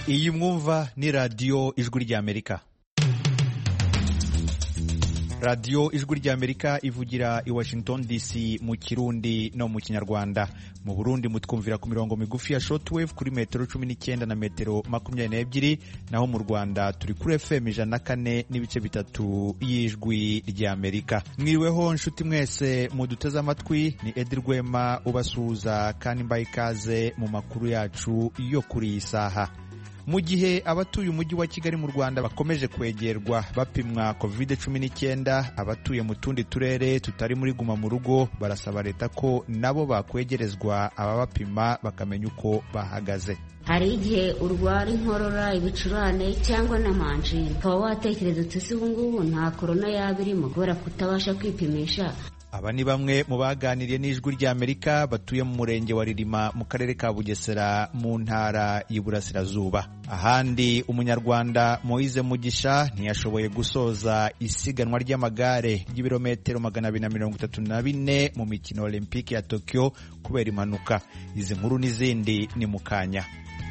Iyi mwumva ni radiyo ijwi ry'Amerika. Radiyo ijwi ry'Amerika ivugira i Washington DC mu Kirundi no mu Kinyarwanda. Mu Burundi mutwumvira ku mirongo migufi ya shortwave kuri metero 19 na metero 22, naho mu Rwanda turi kuri FM 104 n'ibice bitatu y'ijwi ry'Amerika. Mwiriweho nshuti mwese muduteze amatwi, ni Edi Rwema ubasuhuza kandi mbaye ikaze mu makuru yacu yo kuri iyi saha. Mu gihe abatuye umujyi wa Kigali mu Rwanda bakomeje kwegerwa bapimwa COVID-19, abatuye mu tundi turere tutari muri guma mu rugo barasaba leta ko nabo bakwegerezwa ababapima bakamenya uko bahagaze. Hari igihe urwara inkorora, ibicurane cyangwa n'amanjini, ukaba watekereza uti se ubungubu nta corona yaba irimo kubera kutabasha kwipimisha. Aba ni bamwe mu baganiriye n'ijwi ry'Amerika batuye mu murenge wa Ririma mu karere ka Bugesera mu ntara y'Iburasirazuba. Ahandi umunyarwanda Moise Mugisha ntiyashoboye gusoza isiganwa ry'amagare ry'ibirometero 234 mu mikino Olympique ya Tokyo kubera impanuka. Izi nkuru n'izindi ni mukanya.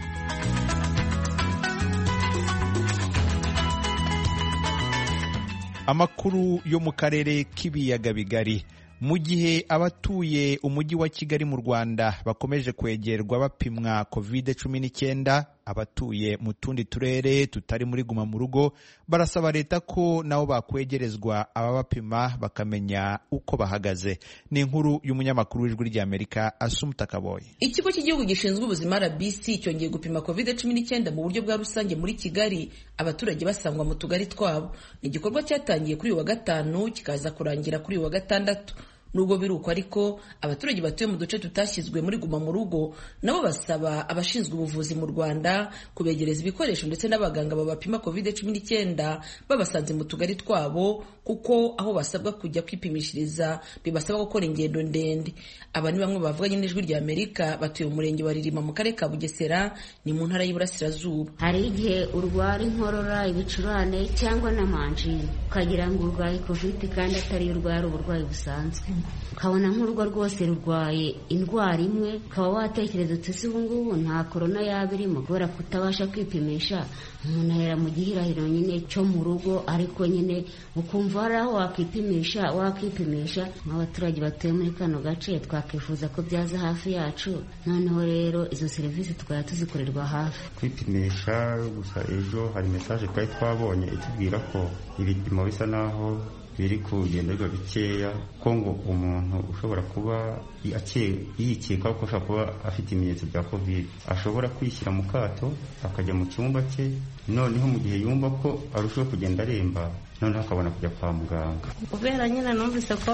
Amakuru yo mu karere k'ibiyaga bigari. Mu gihe abatuye umujyi wa Kigali mu Rwanda bakomeje kwegerwa bapimwa COVID-19, abatuye mu tundi turere tutari muri guma mu rugo barasaba leta ko nabo bakwegerezwa ababapima bakamenya uko bahagaze. Ni inkuru y'umunyamakuru w'ijwi ry'Amerika Assumpta Kaboyi. Ikigo cy'igihugu gishinzwe ubuzima RBC cyongeye gupima COVID-19 mu buryo bwa rusange muri Kigali, abaturage basangwa mu tugari twabo. Ni igikorwa cyatangiye kuri uyu wa gatanu kikaza kurangira kuri uyu wa gatandatu. Nubwo biruko ariko abaturage batuye mu duce tutashyizwe muri guma mu rugo nabo basaba abashinzwe ubuvuzi mu Rwanda kubegereza ibikoresho ndetse n'abaganga babapima COVID-19 babasanze mu tugari twabo, kuko aho basabwa kujya kwipimishiriza bibasaba gukora ingendo ndende. Aba ni bamwe bavuganye n'ijwi ry'Amerika batuye mu murenge wa Ririma mu karere ka Bugesera ni mu ntara y'Iburasirazuba. Hari igihe urwara inkorora, ibicurane cyangwa n'amanjini, ukagira ngo urwaye COVID kandi atari urwara uburwayi busanzwe. Ukabona nk'urugo rwose rurwaye indwara imwe, ukaba watekereza uti se ubungubu nta corona yaba irimo kubera kutabasha kwipimisha. Umuntu ahera mu gihirahiro nyine cyo mu rugo, ariko nyine ukumva hari aho wakipimisha. Nk'abaturage batuye muri kano gace twakifuza ko byaza hafi yacu, noneho rero izo serivisi tukaba tuzikorerwa hafi. Kwipimisha gusa, ejo hari message twari twabonye itubwira ko ibipimo bisa naho biri kugenderwa bikeya, ko ngo umuntu ushobora kuba yikeka ko ashobora kuba afite ibimenyetso bya COVID ashobora kwishyira mu kato akajya mu cyumba cye, noneho mu gihe yumva ko arushaho kugenda aremba noneho akabona kujya kwa muganga. Kubera nyine numvise ko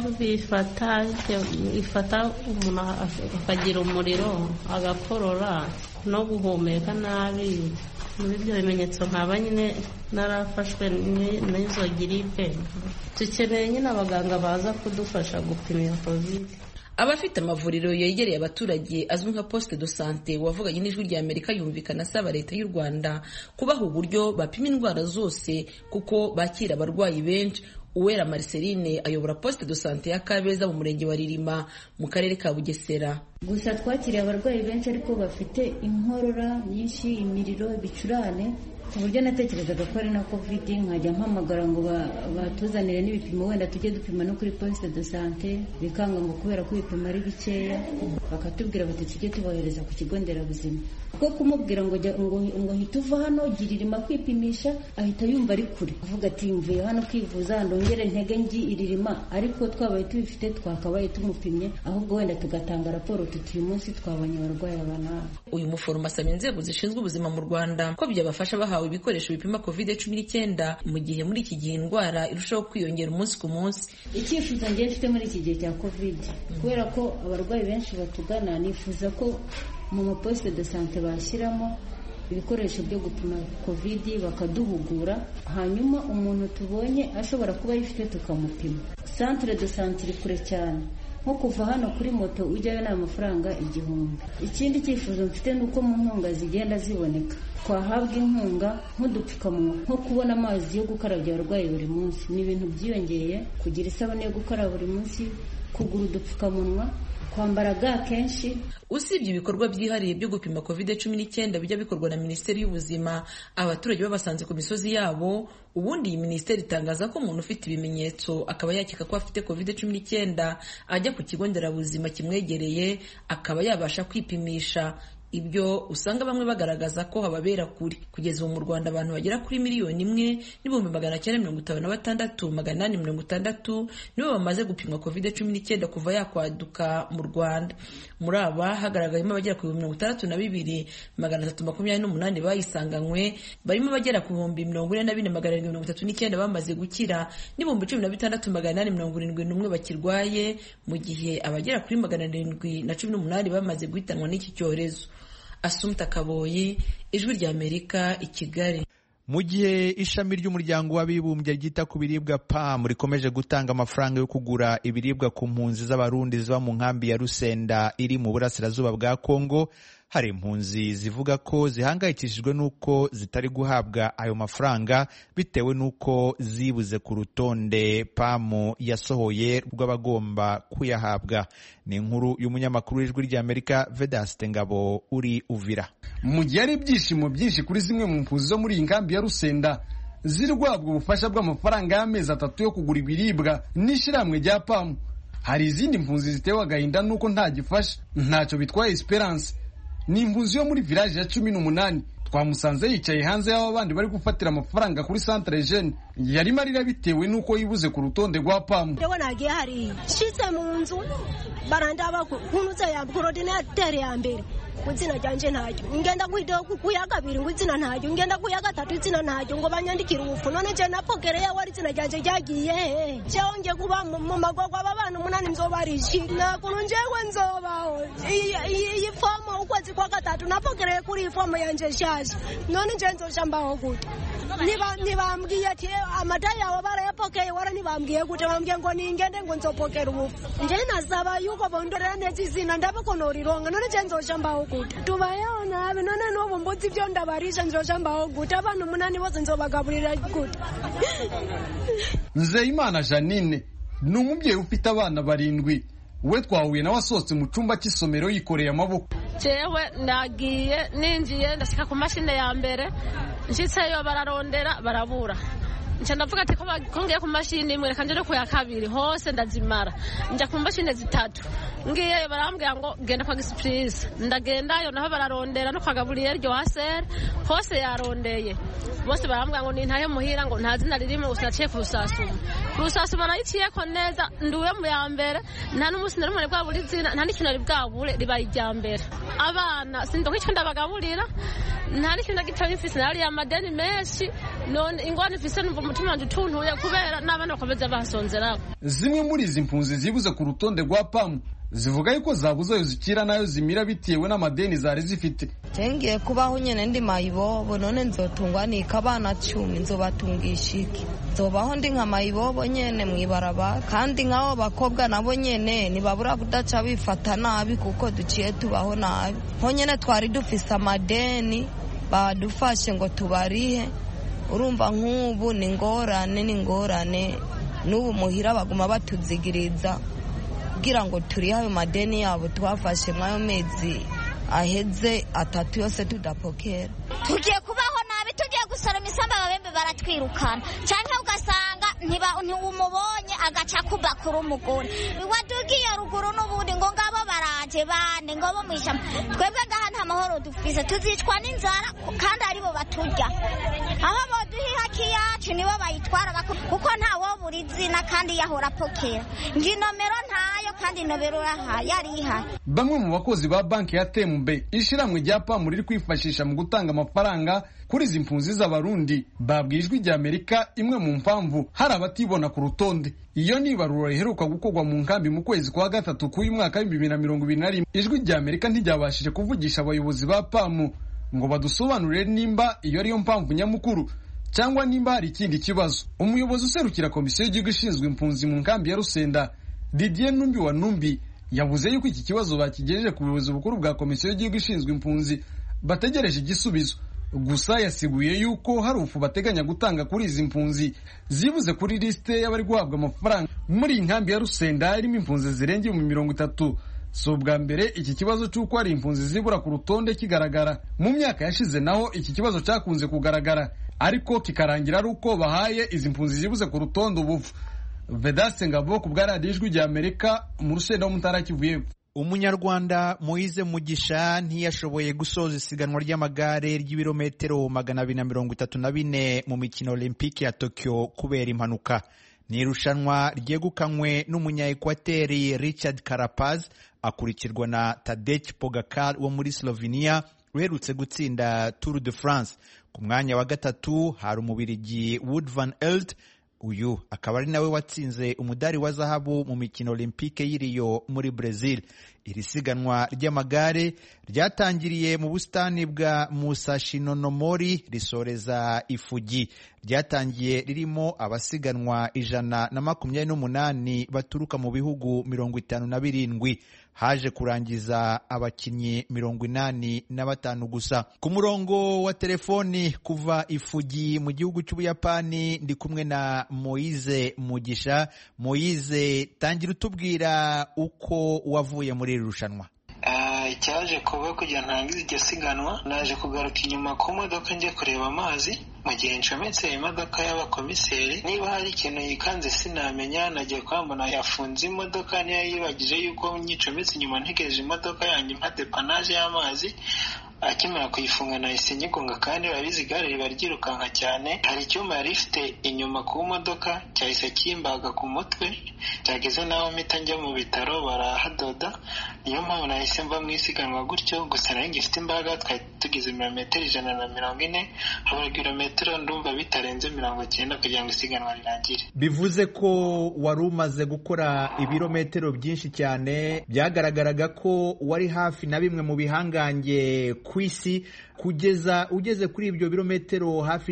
ifata umuntu akagira umuriro, agakorora no guhumeka nabi. Muri ibyo bimenyetso nkaba nyine narafashwe n'izo giripe. Dukeneye nyine abaganga baza kudufasha gupima COVID. Abafite amavuriro yegereye abaturage azwi nka poste de santé wavuganye n'ijwi ry'Amerika yumvikana asaba leta y'u Rwanda kubaha uburyo bapima indwara zose kuko bakira abarwayi benshi. Uwera Marceline ayobora poste de santé ya Kabeza mu murenge wa Ririma mu karere ka Bugesera. Gusa twakiriye abarwayi benshi ariko bafite inkorora nyinshi, imiriro, ibicurane, ku buryo natekerezaga ko ari na COVID. Nkajya mpamagara ngo batuzanire n'ibipimo, wenda tujye dupima no kuri poste de santé, bikanga ngo kubera ko ibipimo ari bikeya, bakatubwira bati tujye tubohereza ku kigo nderabuzima. Kuko kumubwira ngo hita uva hano Ririma kwipimisha, ahita yumva ari kure, avuga ati mvuye hano kwivuza ndongere ntege ngi Ririma, ariko twabaye tubifite twakabaye tumupimye, ahubwo wenda tugatanga raporo tuti uyu munsi twabonye abarwayi abana. Uyu muforomo asaba inzego zishinzwe ubuzima mu Rwanda ko byabafasha bahawe ibikoresho bipima COVID-19 mu gihe muri iki gihe indwara irushaho kwiyongera umunsi ku munsi. Icyifuzo ngiye mfite muri iki gihe cya COVID, kubera ko abarwayi benshi batugana, nifuza ko mu maposte de santé bashyiramo ibikoresho byo gupima COVID bakaduhugura, hanyuma umuntu tubonye ashobora kuba yifite tukamupima. Centre de santé iri kure cyane, nko kuva hano kuri moto ujyayo ni amafaranga 1000. Ikindi cyifuzo mfite nuko mu nkunga zigenda ziboneka twahabwa inkunga nk'udupfukamunwa, nko kubona amazi yo gukarabya abarwayi buri munsi. Ni ibintu byiyongeye, kugira isabune yo gukaraba buri munsi, kugura udupfukamunwa, kwambara ga kenshi. Usibye ibikorwa byihariye byo gupima COVID-19 bijya bikorwa na Minisiteri y'Ubuzima, abaturage babasanze ku misozi yabo, ubundi iyi minisiteri itangaza ko umuntu ufite ibimenyetso akaba yakeka ko afite COVID-19 ajya ku kigo nderabuzima kimwegereye akaba yabasha kwipimisha. Ibyo usanga bamwe bagaragaza ko hababera kuri. Kugeza ubu mu Rwanda abantu bagera kuri 1,956,860 nibo bamaze gupimwa COVID-19 kuva yakwaduka mu Rwanda. Muri aba hagaragayemo abagera ku 62,328 bayisanganywe, barimo abagera ku 44,739 bamaze gukira, n'ibihumbi 16,871 bakirwaye, mu gihe abagera kuri 718 bamaze guhitanwa n'iki cyorezo. Asumta Kaboyi, Ijwi ry'Amerika, i Kigali. Mu gihe ishami ry'umuryango w'abibumbye ryita ku biribwa PAM rikomeje gutanga amafaranga yo kugura ibiribwa ku mpunzi z'abarundi ziba mu nkambi ya Rusenda iri mu burasirazuba bwa Kongo, hari impunzi zivuga ko zihangayikishijwe n'uko zitari guhabwa ayo mafaranga bitewe n'uko zibuze ku rutonde PAM yasohoye rw'abagomba kuyahabwa. Ni inkuru y'umunyamakuru w'Ijwi ry'Amerika Vedaste Ngabo uri Uvira. Mu gihe ari ibyishimo byinshi kuri zimwe mu mpunzi zo muri iyi nkambi ya Rusenda ziri guhabwa ubufasha bw'amafaranga y'amezi 3 yo kugura ibiribwa n'ishiramwe rya PAM, hari izindi mpunzi zitewe agahinda n'uko nta gifasha. Ntacyo bitwaye Esperance, ni impunzi yo muri village ya 18, twamusanze yicaye hanze y'aho abandi bari gufatira amafaranga kuri Centre Jeune. Yarimo arira bitewe n'uko yibuze ku rutonde rwa PAM. Ndewe nagiye hari shitse mu nzu barandaba kunuza ya coordinateur ya mbere kuzina ryanje ntajyo, ngenda kuya kabiri nguzina ntajyo, ngenda kuya gatatu izina ntajyo, ngo banyandikira ubufu. None je napokereye wari izina ryanje ryagiye cyonge kuba mu magogwa abana 8 nzobarishi na kunjewe nzobaho iyi fomo ukwezi kwa gatatu napokereye kuri fomo yanje shaje. None je nzoshambaho gute? Nibambwiye ati amadai yawe barayapokeye, wara nibambwiye gute? Bambwiye ngo ningende ngo nzopokera ubufu. Nje nasaba yuko bondorera neza izina ndabakonorironga. None je nzoshambaho gute? Tubayona abe none n'ubu mbuzi byo ndabarisha nzoshambaho gute? Abantu 8 bose nzobagaburira gute? Nzeyimana Janine ni umubyeyi ufite abana 7. We twahuye nawe asohotse mu cyumba cy'isomero yikoreye amaboko. Jewe nagiye ninjiye ndashika ku mashine ya mbere, nshitseyo bararondera barabura. Nca ndavuga ati ko ngiye ku mashine imwe reka nje no kuya kabiri hose ndazimara. Nja ku mashine 3. Ngiyeyo barambwira ngo genda kwa Gisprize. Ndagendayo naho bararondera no kwa Gabriel Joaser hose yarondeye. Bose barambwira ngo nintaye muhira ngo nta zina ririmo usinaciye ku Rusasuma. Ku Rusasuma nayiciye ko neza nduwe mu ya mbere, nta n'umusi narumwe bwa buri zina, nta n'ikintu ari bwabure ribaye ijya mbere. Abana sindoka icyo ndabagaburira, nta n'ikintu gitoye mfise nari ya madeni menshi, none ingwane mfise numva umutima wanje utuntuye kubera n'abana bakomeza basonzera. Zimwe muri izi mpunzi zibuze ku rutonde rwa PAM zivuga yuko zabuze yo zikira nayo zimira bitewe n'amadeni zari zifite. Cengiye kubaho nyene ndi mayibobo, none nzotungwa nika abana 10 nzobatungisha iki? Nzobaho ndi nka mayibobo nyene mwibaraba, kandi nk'abo bakobwa nabo nyene nibabura kudaca bifata nabi kuko duciye tubaho nabi. Ho nyene twari dufise amadeni badufashe ngo tubarihe. Urumva nk'ubu ni ngorane n'ubu muhira baguma batuzigiriza kugira ngo turihe ayo madeni yabo twafashe mwayo mezi aheze 3 yose tudapokera. Tugiye kubaho nabi, tugiye gusoroma isamba ababembe baratwirukana, cyangwa ugasanga ntiwumubonye agaca kubakura umugore wadugiye ruguru n'ubundi ngo ngabo baraje bane ngo bo mwisha. Twebwe ngaha nta mahoro dufise, tuzicwa n'inzara kandi aribo baturya. Aho boduhiha kiyacu nibo bayitwara kuko ntawo buri zina kandi yahora pokera. Nginomero ntayo kandi nomero yari ihari. Bamwe mu bakozi ba banki ya Tembe ishiramwe rya PAM riri kwifashisha mu gutanga amafaranga kuri izi mpunzi z'abarundi babwijwe Ijwi ry'Amerika imwe mu mpamvu hari abatibona ku rutonde. Iyo ni ibarura riheruka gukorwa mu nkambi mu kwezi kwa gatatu k'uyu mwaka wa 2021. Ijwi ry'Amerika ntiryabashije kuvugisha abayobozi ba PAM ngo badusobanurire nimba iyo ariyo mpamvu nyamukuru cyangwa nimba hari ikindi kibazo. Umuyobozi userukira komisiyo y'igihugu ishinzwe impunzi mu nkambi ya Rusenda, Didier Numbi wa Numbi, yavuze yuko iki kibazo bakigejeje ku buyobozi bukuru bwa komisiyo y'igihugu ishinzwe impunzi bategereje igisubizo. Gusa yasiguye yuko hari ufu bateganya gutanga kuri izi mpunzi zibuze kuri liste y'abari guhabwa amafaranga muri inkambi ya Rusenda irimo impunzi zirenga 30 si ubwa mbere iki kibazo cy'uko hari impunzi zibura ku rutonde kigaragara. Mu myaka yashize naho iki kibazo cyakunze kugaragara, ariko kikarangira ari uko bahaye izi mpunzi zibuze ku rutonde ubuvu. Vedaste Ngabo ku bwa radiyo Ijwi ry'Amerika mu Rusenda ho mu Ntara ya Kivu y'Epfo. Umunyarwanda Moise Mugisha ntiyashoboye gusoza isiganwa ry'amagare ry'ibirometero 234 mu mikino Olympique ya Tokyo kubera impanuka. Ni irushanwa ryegukanywe n'umunya-Ekwateri Richard Carapaz akurikirwa na Tadej Pogacar wo muri Slovenia uherutse gutsinda Tour de France. Ku mwanya wa gatatu hari Umubirigi Wout van Aert, uyu akaba ari nawe watsinze umudari wa zahabu mu mikino Olympique y'Rio muri Brazil. Iri siganwa ry'amagare ryatangiriye mu busitani bwa Musashi Nonomori risoreza Ifuji. Ryatangiye ririmo abasiganwa 128 baturuka mu bihugu 57. Haje kurangiza abakinnyi 85 gusa. Ku murongo wa telefoni kuva Ifuji mu gihugu cy'Ubuyapani ndi kumwe na Moise Mugisha. Moise, tangira utubwira uko wavuye muri iri rushanwa. Icyaje kuba kugira ntangize iryo siganwa, naje kugaruka inyuma ku modoka njye kureba amazi mu gihe ncometse imodoka y'abakomiseri. Niba hari ikintu yikanze sinamenya, nagiye kwambona yafunze imodoka, niyo yibagije yuko nyicometse inyuma ntegereje imodoka yanjye mpa depanaje y'amazi. Akimara kuyifunga nahise nyigonga, kandi urabizi igare riba ryirukanka cyane. Hari icyuma yari ifite inyuma ku modoka cyahise kimbaga ku mutwe, cyageze naho mpita njya mu bitaro barahadoda. Niyo mpamvu nahise mva mu isiganwa gutyo. Gusa nari ngifite imbaraga, twari tugize ibirometero 140, habura ibirometero ndumva bitarenze 90 kugira ngo isiganwa rirangire. Bivuze ko wari umaze gukora ibirometero byinshi cyane, byagaragaraga ko wari hafi na bimwe mu bihangange ku isi. Kugeza ugeze kuri ibyo birometero hafi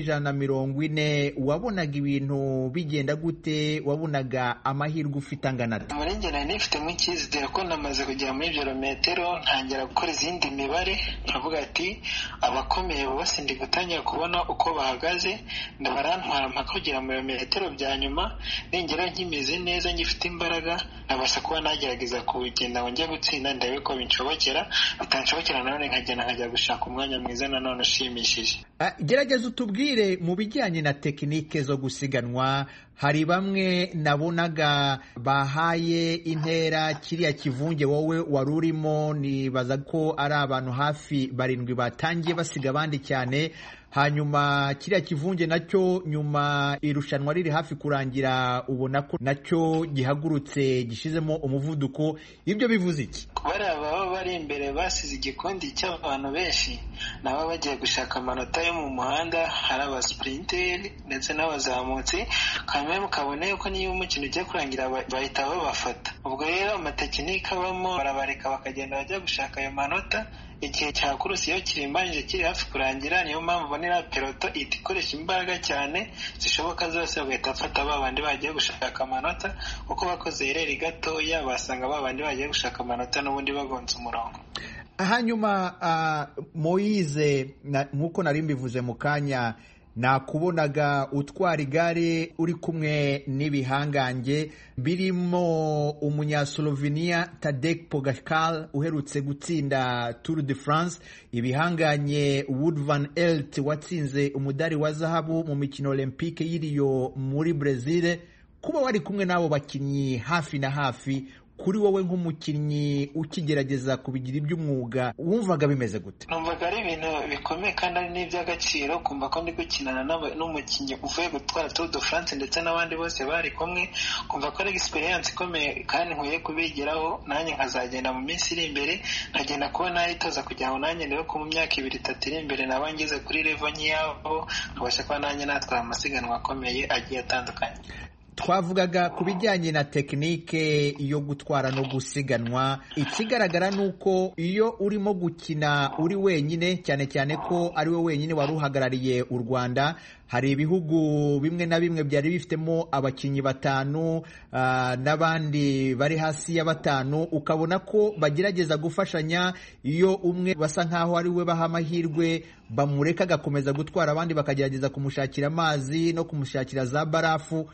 140, wabonaga ibintu bigenda gute? Wabonaga amahirwe ufite angana ate? Muri njye nari nifitemo icyizere ko namaze kugera muri ibyo birometero, ntangira gukora izindi mibare, nkavuga ati abakomeye bose ndi gutangira kubona uko bahagaze, ndabarantwara mpaka kugera mu birometero bya nyuma. Ningera nkimeze neza ngifite imbaraga, nabasha kuba nagerageza kugenda ngo njye gutsinda, ndebe ko binshobokera. Bitanshobokera none nkajya gushaka umwanya mwiza nanone ushimishije. Gerageza utubwire mu bijyanye na tekinike zo gusiganwa. Hari bamwe nabonaga bahaye intera kiriya kivunge wowe wari urimo, nibaza ko ari abantu hafi 7 batangiye basiga abandi cyane. Hanyuma kiriya kivunge nacyo nyuma irushanwa riri hafi kurangira ubona ko nacyo gihagurutse gishizemo umuvuduko. Ibyo bivuze iki? Baba bari imbere basize igikundi cy'abantu benshi, nabo bagiye gushaka amanota yo mu muhanda. Hari abasprinteri ndetse n'abazamutsi, kamwe mukabone ko niyo umukino ugiye kurangira bahita babafata. Ubwo rero amatekinike abamo, barabareka bakagenda bajya gushaka ayo manota. Igihe cya kurusi iyo kirimbanije kiri hafi kurangira, niyo mpamvu bonera peloto ihita ikoresha imbaraga cyane zishoboka zose, bagahita bafata babandi bagiye gushaka amanota. Uko bakoze ireri gatoya basanga babandi bagiye gushaka amanota n'ubundi bagonze umurongo. Hanyuma Moise, nk'uko nari mbivuze mu kanya, nakubonaga utwara igare uri kumwe n'ibihangange birimo umunya-Slovenia Tadej Pogacar uherutse gutsinda Tour de France, ibihanganye Wout van Aert watsinze umudari wa zahabu mu mikino Olympique y'Rio muri Brazil. Kuba wari kumwe n'abo bakinnyi hafi na hafi, kuri wowe nk'umukinnyi ukigerageza kubigira iby'umwuga, wumvaga bimeze gute? Numvaga ari ibintu bikomeye kandi ari n'iby'agaciro, kumva ko ndi gukinana n'umukinnyi uvuye gutwara Tour de France ndetse n'abandi bose bari kumwe. Kumva ko ari experience ikomeye kandi nkwiye kubigiraho, nanjye nkazagenda mu minsi iri imbere nkagenda kuba nayitoza kugira ngo nanjye ndebe ko mu myaka 2-3 iri imbere naba ngeze kuri level nk'iyabo, nkabasha kuba nanjye natwara amasiganwa akomeye agiye atandukanye. Twavugaga ku bijyanye na tekinike yo gutwara no gusiganwa. Ikigaragara nuko iyo urimo gukina uri wenyine, cyane cyane ko ari we wenyine wari uhagarariye u Rwanda, hari ibihugu bimwe na bimwe byari bifitemo abakinnyi 5 n'abandi bari hasi ya 5, ukabona ko bagerageza gufashanya. Iyo umwe basa nkaho ari we baha amahirwe, bamureka agakomeza gutwara, abandi bakagerageza kumushakira amazi no kumushakira za barafu.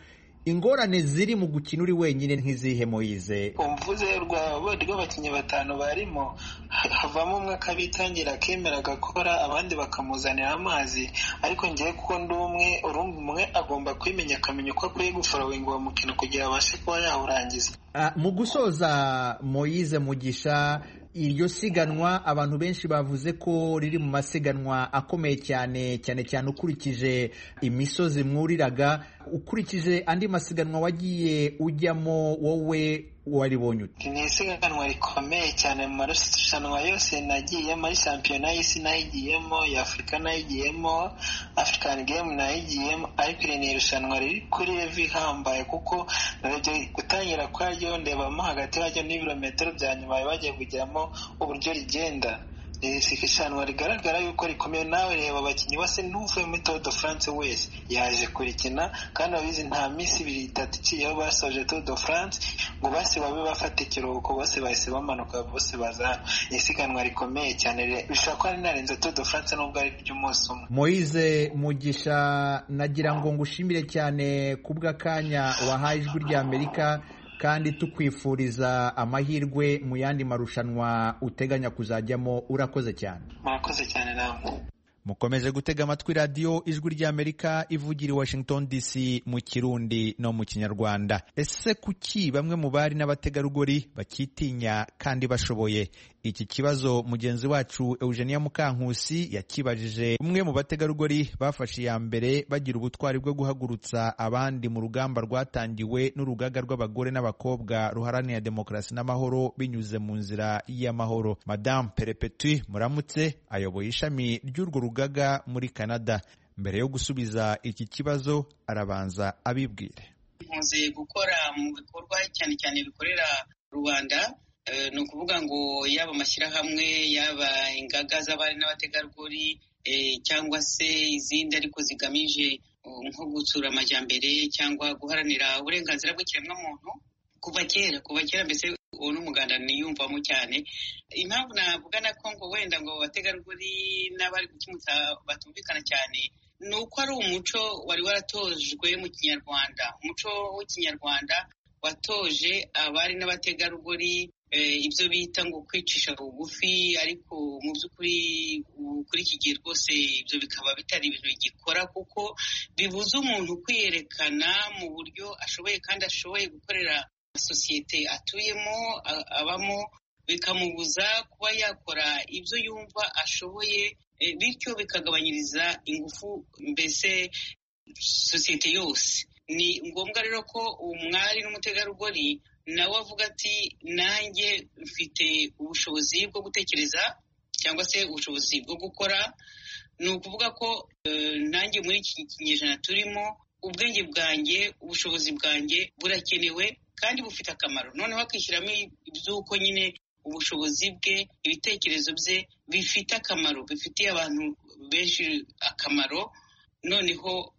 ingorane ziri mu gukina uri wenyine nk'izihe Moise? Umvuze rw'abakinnyi 5 barimo havamo umwe akabitangira akemera agakora abandi bakamuzanira amazi, ariko ngiye kuko ndi umwe agomba kwimenya akamenya uko akwiye guforowinga uwo mukino kugira abashe kuba yawurangiza. Mu gusoza Moise Mugisha, iryo siganwa abantu benshi bavuze ko riri mu masiganwa akomeye cyane ukurikije imisozi mwuriraga, ukurikije andi masiganwa wagiye ujyamo wowe waribonye ute? Ni isiganwa rikomeye cyane mu marushanwa yose nagiyemo, muri shampiyona y'isi nayigiyemo, y'Afrika nayigiyemo, African Game nayigiyemo, ariko iri ni irushanwa riri kuri level ihambaye kuko narebye gutangira kwaryo ndebamo hagati yaryo n'ibirometero bya nyuma bagiye kujyamo uburyo rigenda. Irushanwa rigaragara yuko rikomeye. Nawe reba abakinnyi bose n'uvuye muri Tour de France wese yaje kurikina, kandi abizi nta minsi 2-3 iciyeho basoje Tour de France ngo bose babe bafata ikiruhuko, bose bahise bamanuka, bose bazana. Isiganwa rikomeye cyane, bishobora kuba rinarenze Tour de France nubwo ari ry'umunsi umwe. Moise Mugisha, nagira ngo ngushimire cyane kubw'akanya wahaye Ijwi ry'Amerika, kandi tukwifuriza amahirwe mu yandi marushanwa uteganya kuzajyamo. Urakoze cyane. Murakoze cyane namwe. Mukomeje gutega amatwi radio Ijwi ry'Amerika ivugira i Washington DC mu Kirundi no mu Kinyarwanda. Ese kuki bamwe mu bari n'abategarugori bakitinya kandi bashoboye? Iki kibazo mugenzi wacu Eugenia Mukankusi yakibajije umwe mu bategarugori bafashe ya mbere bagira ubutwari bwo guhagurutsa abandi mu rugamba rwatangiwe n'urugaga rw'abagore n'abakobwa ruharanira demokarasi n'amahoro binyuze mu nzira y'amahoro. Madame Perepetui Muramutse ayoboye ishami ry'urwo rugaga muri Canada. Mbere yo gusubiza iki kibazo arabanza abibwire. Nkoze gukora mu bikorwa cyane bikorera Rwanda, ni ukuvuga ngo yaba amashyirahamwe, yaba ingaga z'abari n'abategarugori, cyangwa se izindi ariko zigamije nko gutsura amajyambere cyangwa guharanira uburenganzira bw'ikiremwamuntu kuva kera mbese uwo n'umuganda niyumvamo cyane. Impamvu navuga na ko ngo wenda ngo abategarugori n'abari gukimutsa batumvikana cyane ni uko ari umuco wari waratojwe mu Kinyarwanda. Umuco w'Ikinyarwanda watoje abari n'abategarugori ibyo bita ngo kwicisha bugufi, ariko mu by'ukuri kuri iki gihe rwose ibyo bikaba bitari ibintu bigikora, kuko bibuza umuntu kwiyerekana mu buryo ashoboye kandi ashoboye gukorera sosiyete atuyemo abamo, bikamubuza kuba yakora ibyo yumva ashoboye, bityo bikagabanyiriza ingufu mbese sosiyete yose. Ni ngombwa rero ko umwari n'umutegarugori nawe avuga ati nanjye mfite ubushobozi bwo gutekereza cyangwa se ubushobozi bwo gukora. Ni ukuvuga ko nanjye muri iki kinyejana turimo ubwenge bwanjye, ubushobozi bwanjye burakenewe kandi bufite akamaro. Noneho akishyiramo iby'uko nyine ubushobozi bwe, ibitekerezo bye bifite akamaro, bifitiye abantu benshi akamaro, noneho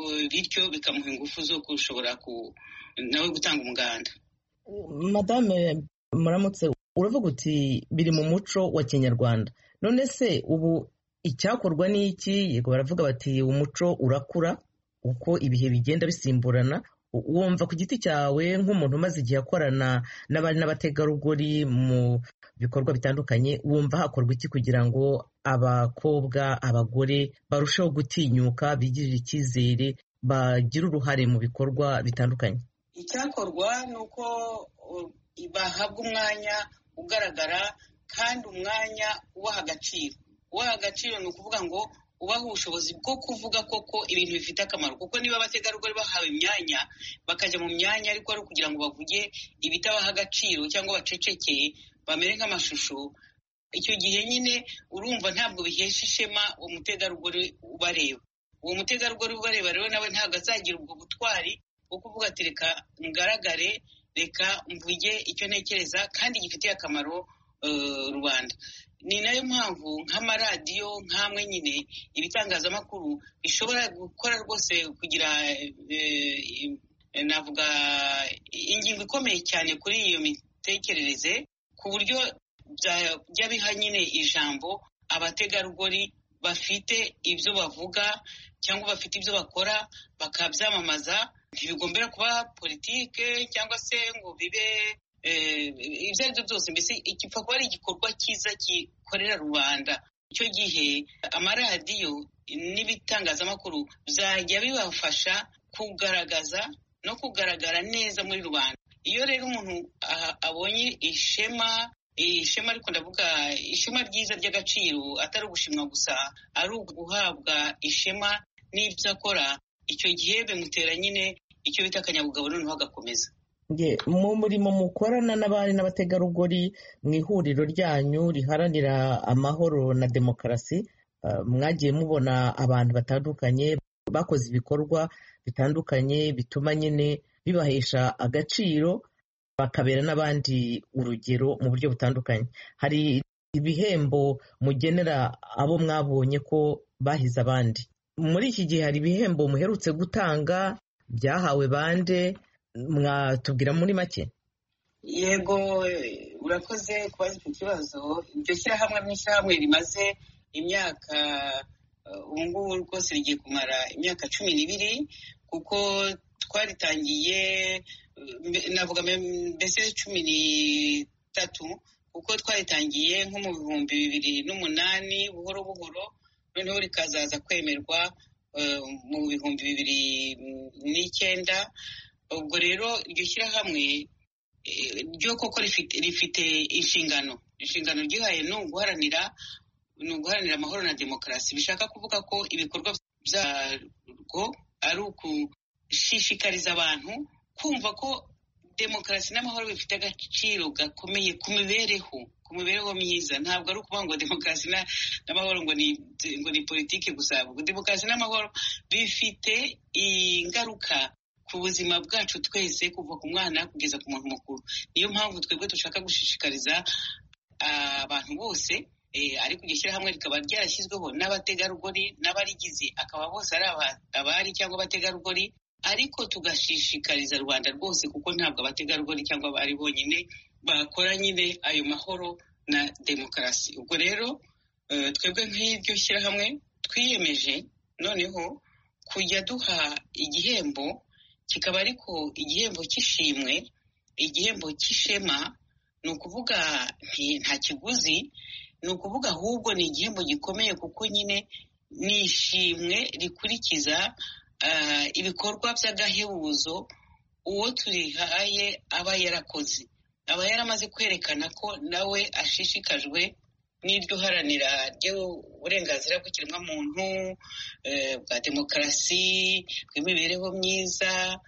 bityo bikamuha ingufu zo gushobora nawe gutanga umuganda. Madame Muramutse, uravuga uti biri mu muco wa Kinyarwanda. None se ubu icyakorwa ni iki? Yego baravuga bati umuco urakura uko ibihe bigenda bisimburana. Wumva ku giti cyawe nk'umuntu umaze igihe akorana n'abari n'abategarugori mu bikorwa bitandukanye, wumva hakorwa iki kugira ngo abakobwa, abagore barusheho gutinyuka, bigirire icyizere, bagire uruhare mu bikorwa bitandukanye? Icyakorwa ni uko bahabwa umwanya ugaragara kandi umwanya ubaha agaciro. Ubaha agaciro ni ukuvuga ngo ubaha ubushobozi bwo kuvuga koko ibintu bifite akamaro, kuko niba abategarugori bahawe imyanya bakajya mu myanya ariko ari ukugira ngo bavuge ibitabaha agaciro cyangwa bacecekeye bamere nk'amashusho, icyo gihe nyine urumva ntabwo bihesha ishema uwo mutegarugori ubareba. Uwo mutegarugori ubareba rero nawe ntabwo azagira ubwo butwari bwo kuvuga ati reka ngaragare, reka mvuge icyo ntekereza kandi gifitiye akamaro Rwanda. Ni nayo mpamvu nk'amaradiyo nk'amwe nyine ibitangazamakuru bishobora gukora rwose kugira navuga ingingo ikomeye cyane kuri iyo mitekerereze, ku buryo byajya biha nyine ijambo abategarugori bafite ibyo bavuga cyangwa bafite ibyo bakora, bakabyamamaza ntibigombera kuba politike cyangwa se ngo bibe ibyo ari byo byose, mbese igipfa kuba ari igikorwa cyiza gikorera rubanda. Icyo gihe amaradiyo n'ibitangazamakuru byajya bibafasha kugaragaza no kugaragara neza muri rubanda. Iyo rero umuntu abonye ishema ariko ndavuga ishema ryiza ry'agaciro, atari ugushimwa gusa, ari uguhabwa ishema n'ibyo akora, icyo gihe bimutera nyine icyo bita akanyabugabo, noneho agakomeza. Mu murimo mukorana n'abari n'abategarugori mu ihuriro ryanyu riharanira amahoro na demokarasi, mwagiye mubona abantu batandukanye bakoze ibikorwa bitandukanye bituma nyine bibahesha agaciro, bakabera n'abandi urugero mu buryo butandukanye. Hari ibihembo mugenera abo mwabonye ko bahize abandi. Muri iki gihe hari ibihembo muherutse gutanga, byahawe bande? Mwatubwira muri make? Yego, urakoze kubaza icyo kibazo. Iryo shyirahamwe n'ishyirahamwe rimaze imyaka, ubu ngubu rwose rigiye kumara imyaka 12, kuko twaritangiye, navuga mbese 13, kuko twaritangiye nko mu 2008 buhoro buhoro, noneho rikazaza kwemerwa mu 2009. Ubwo rero iryo shyirahamwe ryo koko rifite inshingano ryihaye ni uguharanira amahoro na demokarasi. Bishaka kuvuga ko ibikorwa byarwo ari ukushishikariza abantu kumva ko demokarasi n'amahoro bifite agaciro gakomeye ku mibereho myiza. Ntabwo ari ukuvuga ngo demokarasi n'amahoro ngo ni politiki gusa. Demokarasi n'amahoro bifite ingaruka ku buzima bwacu twese, kuva ku mwana kugeza ku muntu mukuru. Niyo mpamvu twebwe dushaka gushishikariza abantu bose, ariko iryo shyirahamwe rikaba ryarashyizweho n'abategarugori n'abarigize akaba bose ari abari cyangwa abategarugori, ariko tugashishikariza rubanda rwose, kuko ntabwo abategarugori cyangwa abari bonyine bakora nyine ayo mahoro na demokarasi. Ubwo rero twebwe nk'iryo shyirahamwe twiyemeje noneho kujya duha igihembo, kikaba ariko igihembo cy'ishimwe, igihembo cy'ishema. Ni ukuvuga nta kiguzi, ni ukuvuga ahubwo ni igihembo gikomeye, kuko nyine ni ishimwe rikurikiza ibikorwa by'agahebuzo uwo turihaye aba yarakoze, aba yaramaze kwerekana ko nawe ashishikajwe n'iryo haranira ry'uburenganzira bw'ikiremwamuntu, bwa demokarasi, bw'imibereho myiza,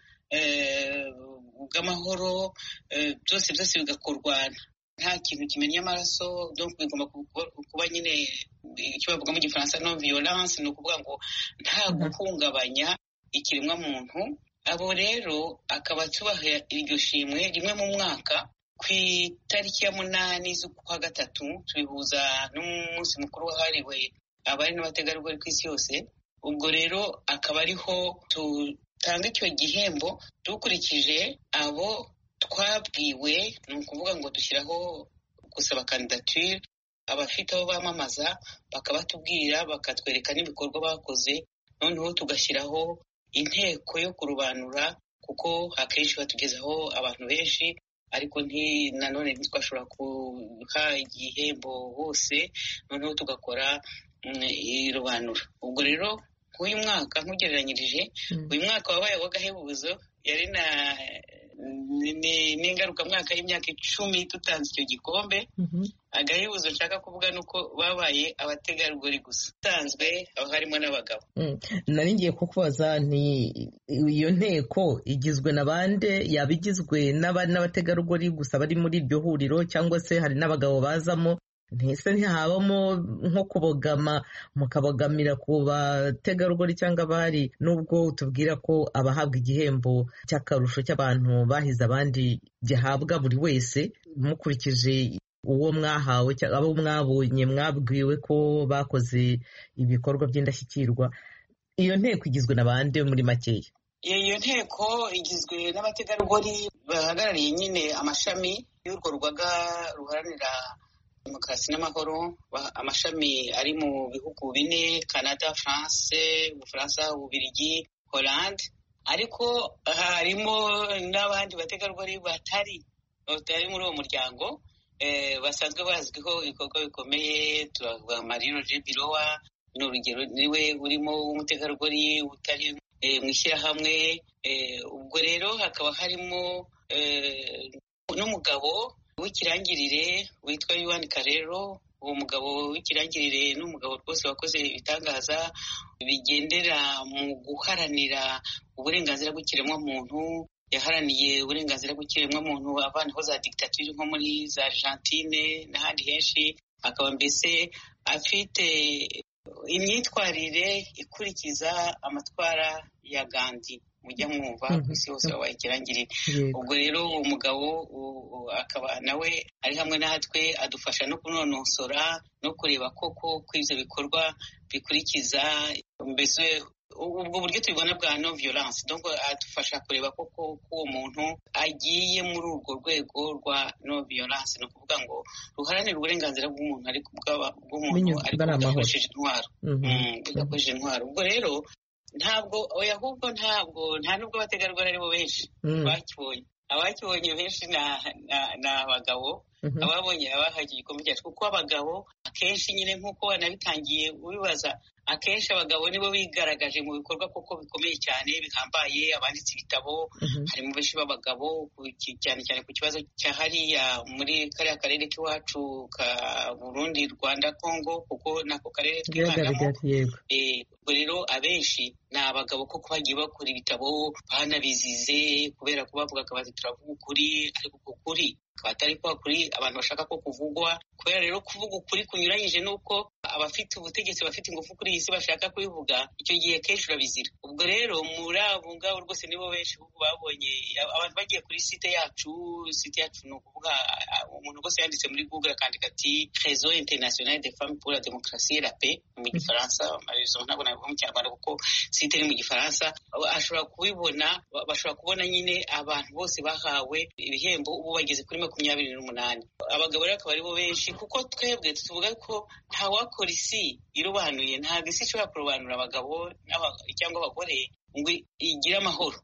bw'amahoro, byose bigakorwa nta kintu kimenya amaraso. Donc bigomba kuba nyine icyo bavuga mu gifaransa non violence, ni ukuvuga ngo nta guhungabanya ikiremwamuntu. Abo rero akaba tubaha iryo shimwe rimwe mu mwaka ku itariki ya 8 z'ukwa gatatu, tubihuza n'umunsi mukuru wahariwe abari n'abategarugori ku isi yose. Ubwo rero akaba ariho tutanga icyo gihembo dukurikije abo twabwiwe. Ni ukuvuga ngo dushyiraho gusaba kandidature, abafite abo bamamaza bakabatubwira, bakatwereka n'ibikorwa bakoze, noneho tugashyiraho inteko yo kurobanura, kuko akenshi batugezaho abantu benshi, ariko nanone ntitwashobora kuha igihembo hose, noneho tugakora irobanura. Ubwo rero nk'uyu mwaka nkugereranyirije, uyu mwaka wabaye w'agahebuzo, yari n'ingarukamwaka y'imyaka 10 tutanze icyo gikombe. Agahebuzo nshaka kuvuga nuko babaye abategarugori gusa, utanzwe aho harimo n'abagabo. Nari ngiye kukubaza nti iyo nteko igizwe na bande? Yaba igizwe n'abategarugori gusa bari muri iryo huriro, cyangwa se hari n'abagabo bazamo? Ntese ntihabamo nko kubogama, mukabogamira ku bategarugori cyangwa abari? Nubwo tubwira ko abahabwa igihembo cy'akarusho cy'abantu bahize abandi gihabwa buri wese mukurikije uwo mwahawe, abo mwabonye mwabwiwe ko bakoze ibikorwa by'indashyikirwa. Iyo nteko igizwe na bande muri makeya? Iyo nteko igizwe n'abategarugori bahagarariye nyine amashami y'urwo rugaga ruharanira demokarasi n'amahoro. Amashami ari mu bihugu 4: Canada, France, Ubufaransa, Ububiligi, Hollande. ariko harimo n'abandi bategarugori batari muri uwo muryango basanzwe bazwiho ibikorwa bikomeye. turavuga Marie Roger Bilowa ni urugero, niwe urimo w'umutegarugori utari mu ishyirahamwe. Ubwo rero hakaba harimo n'umugabo w'ikirangirire witwa Yohani Karero. uwo mugabo w'ikirangirire n'umugabo rwose wakoze ibitangaza bigendera mu guharanira uburenganzira bw'ikiremwamuntu. yaharaniye uburenganzira bw'ikiremwamuntu avanaho za dictature nko muri za Argentine n'ahandi henshi. akaba mbese afite imyitwarire ikurikiza amatwara ya Gandhi mujya mwumva ku isi hose wabaye ikirangirire. ubwo rero uwo mugabo akaba nawe ari hamwe natwe adufasha no kunonosora no kureba koko ko ivyo bikorwa bikurikiza mbese ubwo buryo tubibona bwa no violence. donc adufasha kureba koko ko uwo muntu agiye muri urwo rwego rwa no violence, no kuvuga ngo ruharanira uburenganzira bw'umuntu ariko bw'umuntu ariko budakoresheje intwaro. budakoresheje intwaro. ubwo rero ahubwo nta nubwo abategarugori ari bo benshi bakibonye. abakibonye benshi ni abagabo. ababonye abahagiye igikombe cyacu, kuko abagabo akenshi nyine nk'uko wanabitangiye ubibaza, akenshi abagabo nibo bigaragaje mu bikorwa kuko bikomeye cyane bihambaye. abanditse ibitabo harimo benshi b'abagabo, cyane cyane ku kibazo cya hariya muri kariya karere k'iwacu ka Burundi, Rwanda, Congo, kuko nako karere twibandamo. ubwo rero abenshi ni abagabo koko bagiye bakora ibitabo banabizize kubera ko bavugaga bati turavuga ukuri, ariko uko kuri akaba atari kwa kuri abantu bashaka ko kuvugwa. kubera rero kuvuga ukuri kunyuranyije n'uko abafite ubutegetsi bafite ingufu kuri iyi si bashaka kubivuga, icyo gihe kenshi urabizira. ubwo rero muri abo ngabo rwose nibo benshi babonye abantu bagiye kuri site yacu ni ukuvuga umuntu rwose yanditse muri Google akandika ati Réseau International des Femmes pour la Démocratie et la Paix mu gifaransa, ntabwo nabivuga mu Kinyarwanda kuko site ni mu gifaransa, ashobora kubibona. bashobora kubona nyine abantu bose bahawe ibihembo ubu bageze kuri 28. abagabo rero akaba aribo benshi, kuko twebwe tuvuga ko ntawakora isi irobanuye. ntabwo isi ishobora kurobanura abagabo cyangwa abagore ngo igire amahoro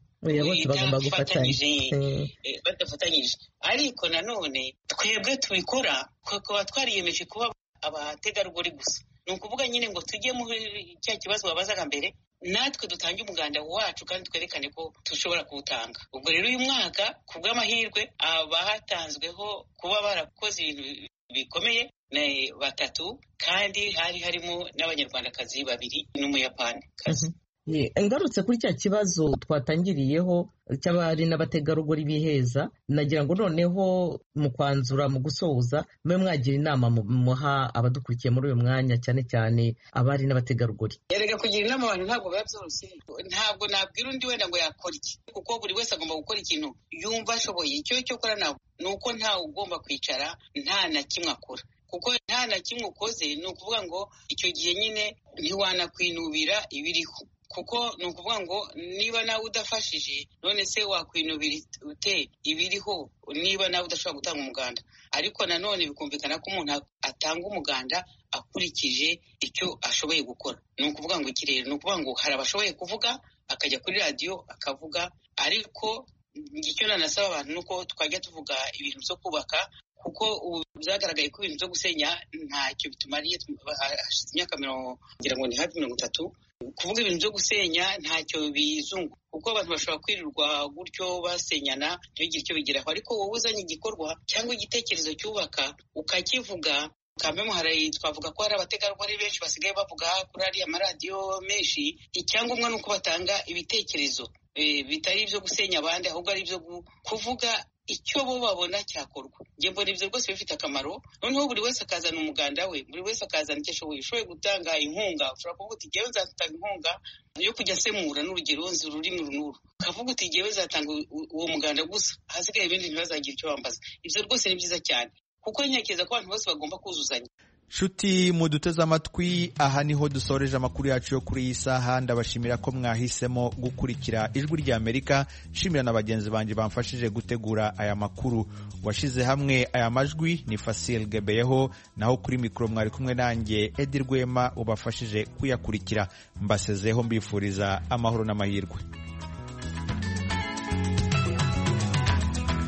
badafatanyije. ariko nanone twebwe tubikora kuba twariyemeje kuba abategarugori gusa. ni ukuvuga nyine ngo tujye muri cya kibazo babazaga mbere, natwe dutange umuganda wacu kandi twerekane ko dushobora kuwutanga. ubwo rero uyu mwaka ku bw'amahirwe abahatanzweho kuba barakoze ibintu bikomeye ni 3, kandi hari harimo n'abanyarwandakazi 2 n'umuyapani kazi. Ngarutse kuri cya kibazo twatangiriyeho cy'abari n'abategarugori biheza, nagira ngo noneho mu kwanzura, mu gusoza, mwe mwagira inama muha abadukurikiye muri uyu mwanya, cyane cyane abari n'abategarugori. Yerega kugira inama abantu ntabwo biba byoroshye. ntabwo nabwira undi wenda ngo yakora iki, kuko buri wese agomba gukora ikintu yumva ashoboye. icyo gukora nabo ni uko ntawe ugomba kwicara nta na kimwe akora, kuko nta na kimwe ukoze ni ukuvuga ngo icyo gihe nyine ntiwanakwinubira ibiriho. kuko ni ukuvuga ngo niba nawe udafashije, none se wakwinubira ute ibiriho niba nawe udashobora gutanga umuganda? ariko nanone bikumvikana ko umuntu atanga umuganda akurikije icyo ashoboye gukora. ni ukuvuga ngo iki rero, ni ukuvuga ngo hari abashoboye kuvuga akajya kuri radiyo akavuga, ariko icyo nanasaba abantu ni uko twajya tuvuga ibintu byo kubaka, kuko ubu byagaragaye ko ibintu byo gusenya ntacyo bitumariye. hashize imyaka ngira ngo ni hafi 30 kuvuga ibintu byo gusenya ntacyo bizungu, kuko abantu bashobora kwirirwa gutyo basenyana ntibigire icyo bigeraho. ariko wowe uzanye igikorwa cyangwa igitekerezo cyubaka ukakivuga, kamwe hari twavuga ko hari abategarugori benshi basigaye bavuga kuri ariya maradiyo menshi. icyangombwa ni uko batanga ibitekerezo bitari ibyo gusenya abandi, ahubwo ari ibyo kuvuga icyo bo babona cyakorwa. njye mbona ibyo rwose bifite akamaro. noneho buri wese akazana umuganda we, buri wese akazana icyo ashoboye. ushoboye gutanga inkunga, ushobora kuvuga uti jyewe nzatanga inkunga yo kujya asemura n'urugero nzi ururimi runuru, ukavuga uti jyewe nzatanga uwo muganda gusa, hasigaye ibindi ntibazagire icyo bambaza. ibyo rwose ni byiza cyane, kuko ntekereza ko abantu bose bagomba kuzuzanya. Nshuti muduteze amatwi, aha niho dusoreje amakuru yacu yo kuri iyi saha. ndabashimira ko mwahisemo gukurikira Ijwi ry'Amerika. nshimira na bagenzi banjye bamfashije gutegura aya makuru. washize hamwe aya majwi ni Fasil Gebeyeho, naho kuri mikoro mwari kumwe nanjye Edi Rwema ubafashije kuyakurikira. mbasezeho mbifuriza amahoro n'amahirwe.